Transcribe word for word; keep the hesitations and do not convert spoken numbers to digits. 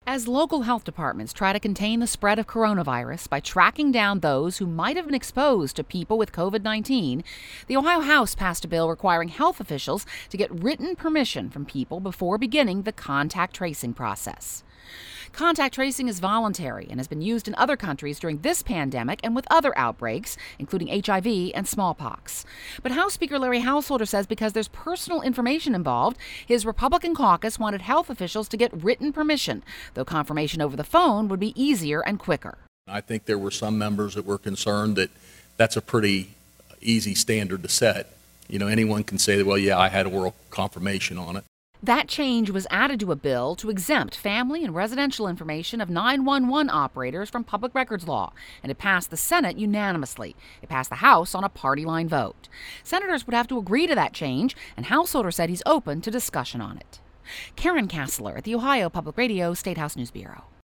As local health departments try to contain the spread of coronavirus by tracking down those who might have been exposed to people with covid nineteen, the Ohio House passed a bill requiring health officials to get written permission from people before beginning the contact tracing process. Contact tracing is voluntary and has been used in other countries during this pandemic and with other outbreaks, including H I V and smallpox. But House Speaker Larry Householder says because there's personal information involved, his Republican caucus wanted health officials to get written permission, though confirmation over the phone would be easier and quicker. I think there were some members that were concerned that that's a pretty easy standard to set. You know, anyone can say that, well, yeah, I had oral confirmation on it. That change was added to a bill to exempt family and residential information of nine one one operators from public records law, and it passed the Senate unanimously. It passed the House on a party line vote. Senators would have to agree to that change, and Householder said he's open to discussion on it. Karen Kassler at the Ohio Public Radio State House News Bureau.